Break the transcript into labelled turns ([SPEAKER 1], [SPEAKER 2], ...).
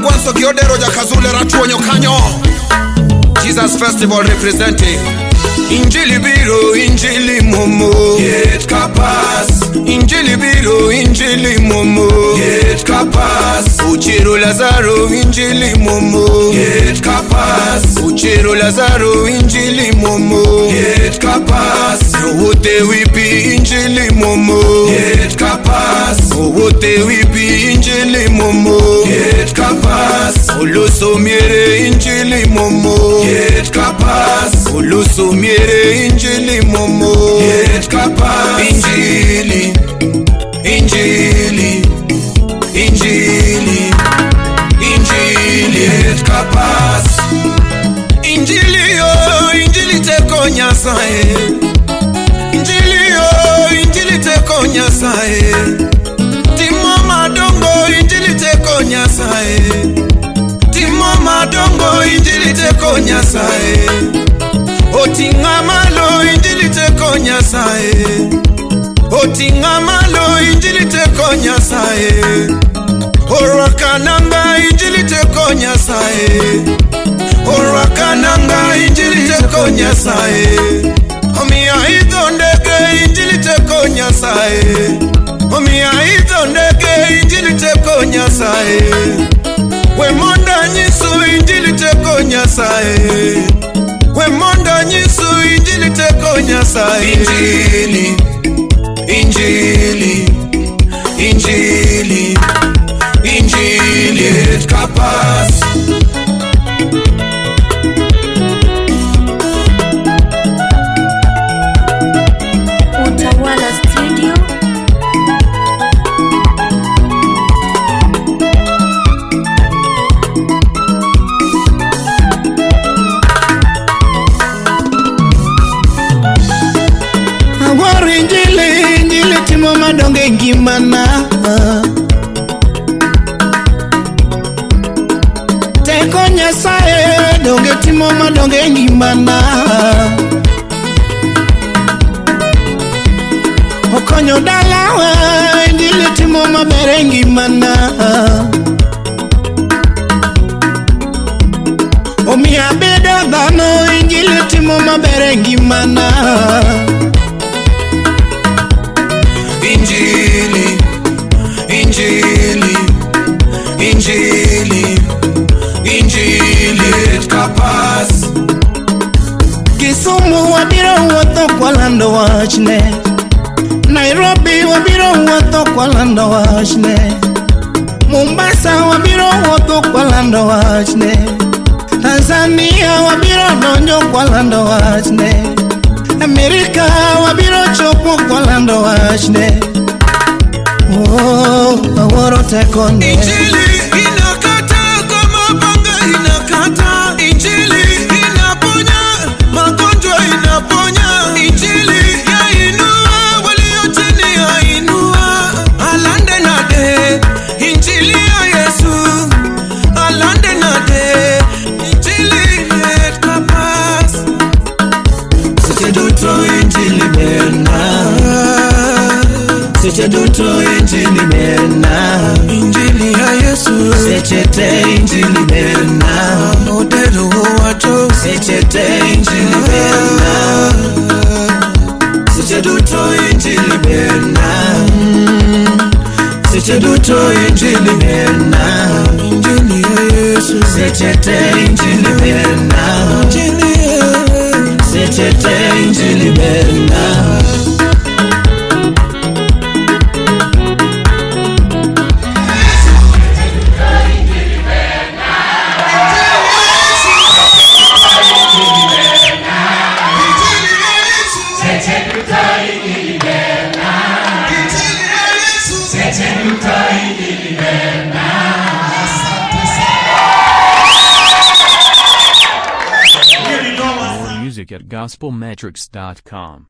[SPEAKER 1] Gwanso Giodero Jakazule Ratuonyo Kanyo. Jesus Festival representing Injili Biro, Injili Momo, Yet Kapas. Injili Biro, Injili Momo, Yet Kapas. Uchiro Lazaro, Injili Momo, Yet Kapas. Uchiro Lazaro, Injili Momo, Yet Kapas. Owote wipi Injili Momo, Yet Kapas. Owote wipi Injili Momo, Yet Kapas. Oloso miere Injili Momo, Yet Kapas. Oloso miere Injili Momo, Yet Kapas. Injili, Injili, Injili, Injili, Yet Kapas. Injili yo, Injili teko nyasaye. Injili yo, Injili teko nyasaye. Timo madongo, Injili teko nyasaye. Timo madongo, Injili teko nyasaye. Otinga malo, Injili teko nyasaye. Otinga malo, Injili teko nyasaye. Orakananga, Injili teko nyasaye. Orakananga, Injili teko nyasaye. Omiya itondeke, Injili teko nyasaye. Omiya itondeke, Injili teko nyasaye. We monda nyisu, Injili teko nyasaye. We monda nyisu, Injili teko nyasaye. Injili, Injili, Injili, Injili, Yet Kapas.
[SPEAKER 2] Utawala Studio.
[SPEAKER 3] Awari Injili, Injili timo madonge ngimana. Teko nyasaye donge timo madonge ngimana. Okonyo dalawa, Injili timo mabere ngimana. Omiya bedo dhano, Injili timo mabere ngimana.
[SPEAKER 1] Injili, Injili, Injili, Injili, Yet Kapas.
[SPEAKER 3] Kisumu wabiro wuotho kwalando wachne. Nairobi wabiro wuotho kwalando wachne. Mombasa wabiro wuotho kwalando wachne. Tanzania wabiro donjo kwalando wachne. Amerika wabiro chopo kwalando wachne. Oh, aworo tekone.
[SPEAKER 1] Injili inakata kama panga inakata. Injili inaponya magonjwa inaponya. Injili yainua walio chini yainua. Alande nade Injili ya Yesu. Alande nade Injili Yet Kapas. Secheduto Injili bena. Secheduto Injili bena. Injili ya Yesu. Sechete Injili bena. Modelo wacho. Sechete Injili bena. Secheduto Injili bena. Secheduto Injili bena. Injili ya Yesu. Sechete Injili bena. Sechete Injili bena.
[SPEAKER 4] Music at gospelmetrics.com.